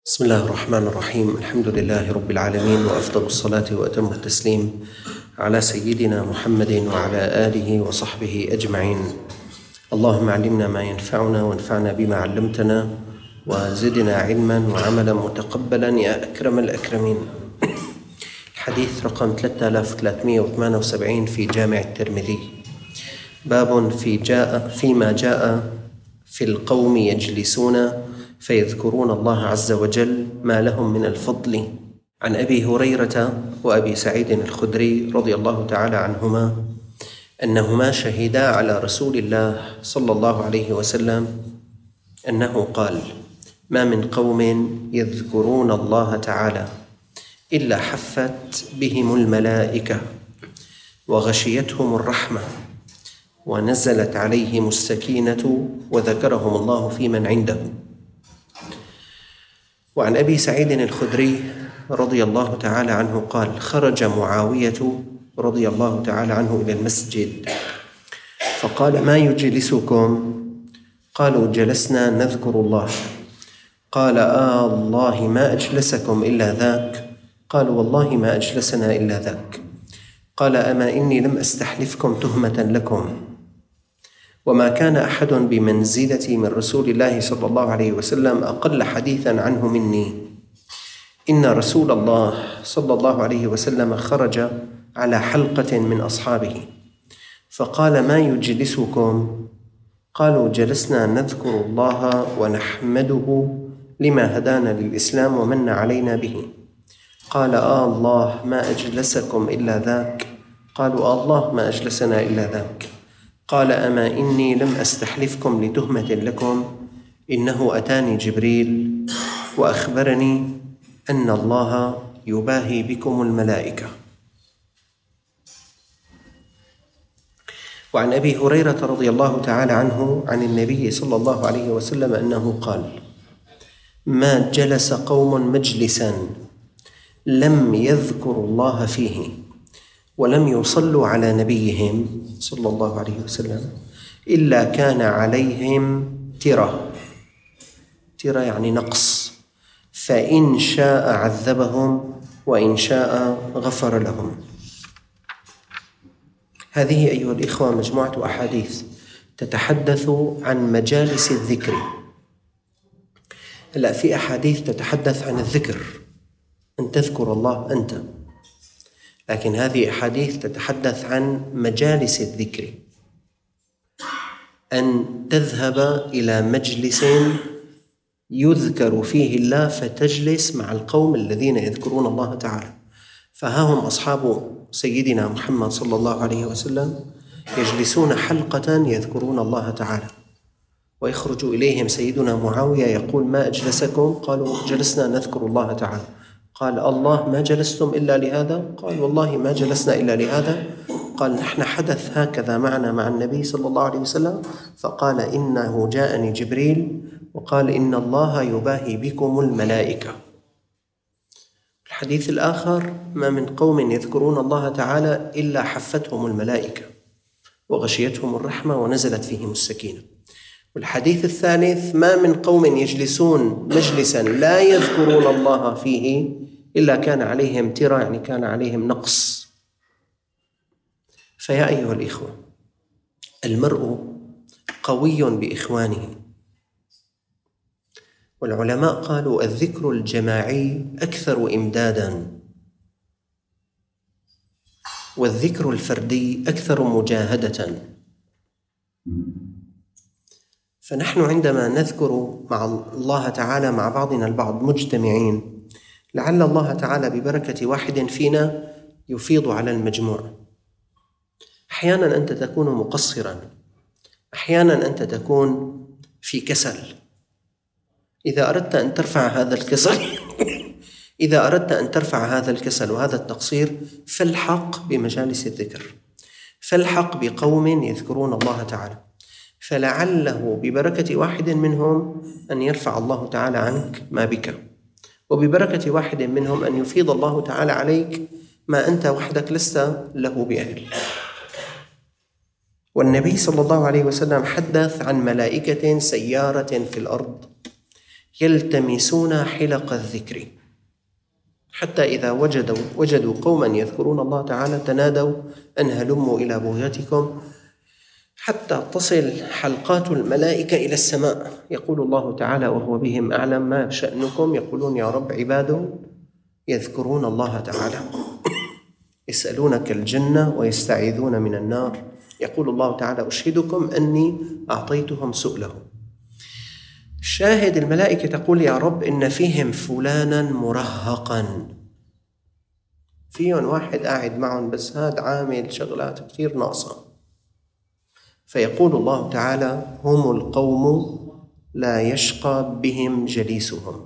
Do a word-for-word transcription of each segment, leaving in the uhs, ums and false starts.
بسم الله الرحمن الرحيم. الحمد لله رب العالمين، وأفضل الصلاة وأتم التسليم على سيدنا محمد وعلى آله وصحبه أجمعين. اللهم علمنا ما ينفعنا وانفعنا بما علمتنا وزدنا علما وعملا متقبلا يا أكرم الأكرمين. الحديث رقم ثلاثة آلاف وثلاثمئة وثمانية وسبعين في جامع الترمذي. باب في جاء فيما جاء في القوم يجلسون فيذكرون الله عز وجل ما لهم من الفضل. عن أبي هريرة وأبي سعيد الخدري رضي الله تعالى عنهما أنهما شهدا على رسول الله صلى الله عليه وسلم أنه قال: ما من قوم يذكرون الله تعالى إلا حفت بهم الملائكة وغشيتهم الرحمة ونزلت عليهم السكينة وذكرهم الله في من عنده. وعن أبي سعيد الخدري رضي الله تعالى عنه قال: خرج معاوية رضي الله تعالى عنه إلى المسجد فقال: ما يجلسكم؟ قالوا: جلسنا نذكر الله. قال: آه الله ما أجلسكم إلا ذاك؟ قالوا: والله ما أجلسنا إلا ذاك. قال: أما إني لم أستحلفكم تهمة لكم، وما كان أحد بمنزلتي من رسول الله صلى الله عليه وسلم أقل حديثا عنه مني. إن رسول الله صلى الله عليه وسلم خرج على حلقة من أصحابه فقال: ما يجلسكم؟ قالوا: جلسنا نذكر الله ونحمده لما هدانا للإسلام ومن علينا به. قال: آه الله ما أجلسكم إلا ذاك؟ قالوا: آه الله ما أجلسنا إلا ذاك. قال: أما إني لم أستحلفكم لتهمة لكم، إنه أتاني جبريل وأخبرني أن الله يباهي بكم الملائكة. وعن أبي هريرة رضي الله تعالى عنه عن النبي صلى الله عليه وسلم أنه قال: ما جلس قوم مجلسا لم يذكروا الله فيه ولم يصلوا على نبيهم صلى الله عليه وسلم إلا كان عليهم ترة. ترة يعني نقص، فإن شاء عذبهم وإن شاء غفر لهم. هذه أيها الإخوة مجموعة أحاديث تتحدث عن مجالس الذكر. هلا في أحاديث تتحدث عن الذكر، أن تذكر الله أنت، لكن هذه أحاديث تتحدث عن مجالس الذكر، أن تذهب إلى مجلس يذكر فيه الله فتجلس مع القوم الذين يذكرون الله تعالى. فها هم أصحاب سيدنا محمد صلى الله عليه وسلم يجلسون حلقة يذكرون الله تعالى، ويخرج إليهم سيدنا معاوية يقول: ما أجلسكم؟ قالوا: جلسنا نذكر الله تعالى. قال: الله ما جلستم إلا لهذا؟ قال: والله ما جلسنا إلا لهذا. قال: نحن حدث هكذا معنا مع النبي صلى الله عليه وسلم، فقال: إنه جاءني جبريل وقال إن الله يباهي بكم الملائكة. الحديث الآخر: ما من قوم يذكرون الله تعالى إلا حفتهم الملائكة وغشيتهم الرحمة ونزلت فيهم السكينة. والحديث الثالث: ما من قوم يجلسون مجلسا لا يذكرون الله فيه إلا كان عليهم ترة، يعني كان عليهم نقص. فيا أيها الإخوة، المرء قوي بإخوانه، والعلماء قالوا: الذكر الجماعي أكثر إمدادا، والذكر الفردي أكثر مجاهدة. فنحن عندما نذكر مع الله تعالى مع بعضنا البعض مجتمعين، لعل الله تعالى ببركة واحد فينا يفيض على المجموع. أحيانا أنت تكون مقصرا، أحيانا أنت تكون في كسل. إذا أردت أن ترفع هذا الكسل إذا أردت أن ترفع هذا الكسل وهذا التقصير، فالحق بمجالس الذكر، فالحق بقوم يذكرون الله تعالى، فلعله ببركة واحد منهم أن يرفع الله تعالى عنك ما بك، وببركة واحد منهم أن يفيض الله تعالى عليك ما أنت وحدك لست له بأهل. والنبي صلى الله عليه وسلم حدث عن ملائكة سيارة في الأرض يلتمسون حلق الذكر حتى إذا وجدوا, وجدوا قوما يذكرون الله تعالى تنادوا أن هلموا إلى بغيتكم حتى تصل حلقات الملائكة إلى السماء. يقول الله تعالى وهو بهم أعلم ما شأنكم، يقولون يا رب عباد يذكرون الله تعالى يسألونك الجنة ويستعيذون من النار. يقول الله تعالى أشهدكم أني أعطيتهم سؤلهم. الشاهد الملائكة تقول يا رب إن فيهم فلانا مرهقا، فيهم واحد قاعد معهم بس هاد عامل شغلات كتير ناقصة. فيقول الله تعالى هم القوم لا يشقى بهم جليسهم،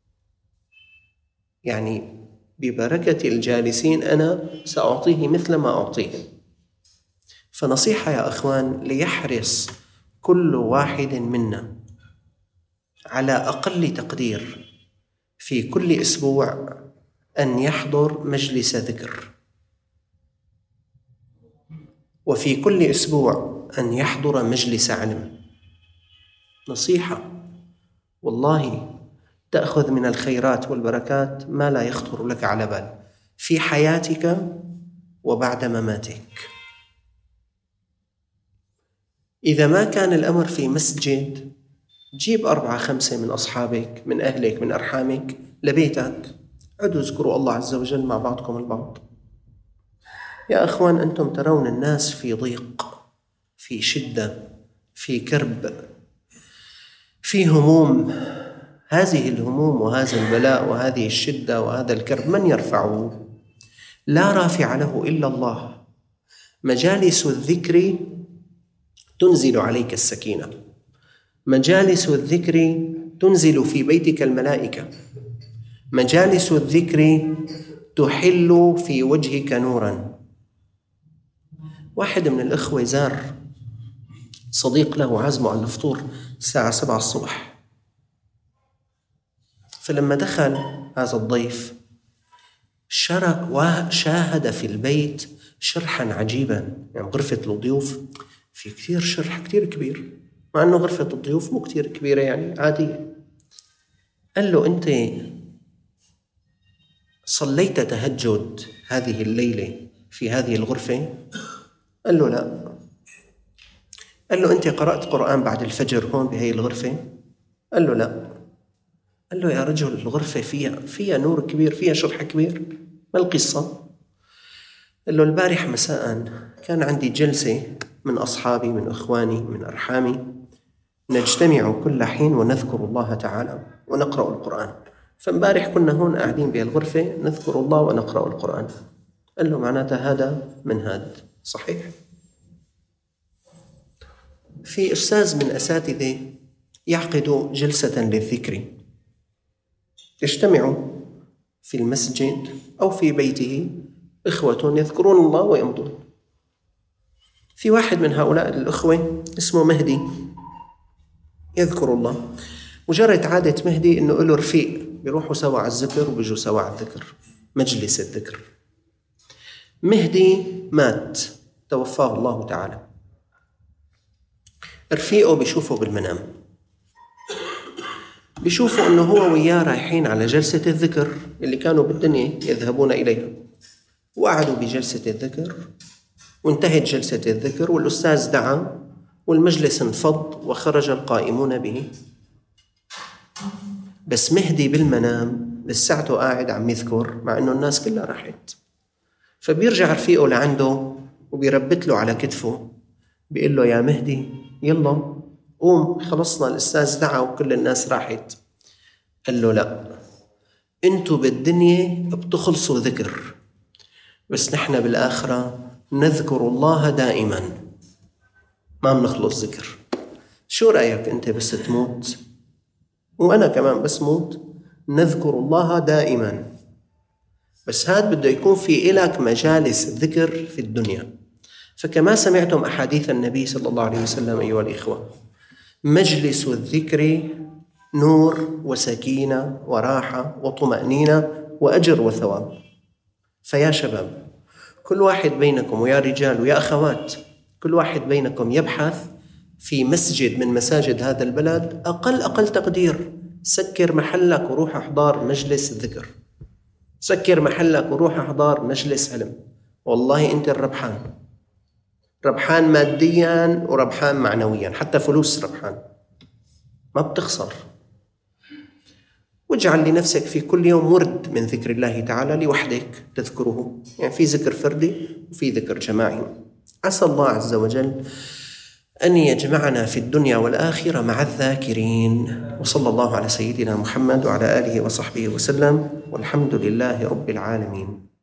يعني ببركة الجالسين أنا سأعطيه مثل ما أعطيهم. فنصيحة يا أخوان، ليحرص كل واحد منا على أقل تقدير في كل أسبوع أن يحضر مجلس ذكر، وفي كل أسبوع أن يحضر مجلس علم. نصيحة والله تأخذ من الخيرات والبركات ما لا يخطر لك على بال في حياتك وبعد مماتك. إذا ما كان الأمر في مسجد، جيب أربعة خمسة من أصحابك من أهلك من أرحامك لبيتك، عدوا اذكروا الله عز وجل مع بعضكم البعض. يا أخوان أنتم ترون الناس في ضيق، في شدة، في كرب، في هموم. هذه الهموم وهذا البلاء وهذه الشدة وهذا الكرب من يرفعه؟ لا رافع له إلا الله. مجالس الذكر تنزل عليك السكينة، مجالس الذكر تنزل في بيتك الملائكة، مجالس الذكر تحل في وجهك نورا. واحد من الأخوة زار صديق له عزمه على الفطور الساعة سبعة الصبح، فلما دخل هذا الضيف شرع وشاهد في البيت شرحا عجيبا. يعني غرفة الضيوف في كثير شرح كثير كبير، مع أنه غرفة الضيوف مو كثير كبيرة يعني عادية. قال له أنت صليت تهجد هذه الليلة في هذه الغرفة؟ قال له لا. قال له أنت قرأت قرآن بعد الفجر هون بهي الغرفة؟ قال له لا. قال له يا رجل الغرفة فيها فيها نور كبير، فيها شرح كبير، ما القصة؟ قال له البارح مساء كان عندي جلسة من أصحابي من إخواني من أرحامي، نجتمع كل حين ونذكر الله تعالى ونقرأ القرآن، فامبارح كنا هون قاعدين بهالغرفة نذكر الله ونقرأ القرآن. قال له معناتها هذا من هذا صحيح. في أستاذ من أساتذة يعقد جلسة للذكر، يجتمع في المسجد أو في بيته إخوة يذكرون الله ويمضون. في واحد من هؤلاء الأخوة اسمه مهدي يذكر الله، مجرد عادة مهدي إنه له رفيق بيروحوا سوا على الذكر وبيجوا سوا على الذكر، مجلس الذكر. مهدي مات توفاه الله تعالى، رفيقه بيشوفه بالمنام، بيشوفوا أنه هو وياه رايحين على جلسة الذكر اللي كانوا بالدنيا يذهبون إليها، وقعدوا بجلسة الذكر وانتهت جلسة الذكر والأستاذ دعا والمجلس انفض وخرج القائمون به. بس مهدي بالمنام لساعته قاعد عم يذكر مع أنه الناس كلها راحت. فبيرجع رفيقه لعنده وبيربت له على كتفه بيقول له يا مهدي يلا قوم خلصنا، الأستاذ دعا وكل الناس راحت. قال له لا، انتوا بالدنيا بتخلصوا ذكر بس نحن بالآخرة نذكر الله دائما ما بنخلص ذكر. شو رأيك انت بس تموت وأنا كمان بس موت نذكر الله دائما؟ بس هاد بده يكون في إلك مجالس ذكر في الدنيا. فكما سمعتم أحاديث النبي صلى الله عليه وسلم أيها الإخوة، مجلس الذكر نور وسكينة وراحة وطمأنينة وأجر وثواب. فيا شباب كل واحد بينكم، ويا رجال ويا أخوات، كل واحد بينكم يبحث في مسجد من مساجد هذا البلد أقل أقل تقدير سكر محلك وروح احضر مجلس ذكر، سكر محلك وروح احضر مجلس علم، والله أنت الربحان، ربحان ماديا وربحان معنويا، حتى فلوس ربحان، ما بتخسر. واجعل لنفسك في كل يوم ورد من ذكر الله تعالى لوحدك تذكره، يعني في ذكر فردي وفي ذكر جماعي. عسى الله عز وجل أن يجمعنا في الدنيا والآخرة مع الذاكرين. وصلى الله على سيدنا محمد وعلى آله وصحبه وسلم، والحمد لله رب العالمين.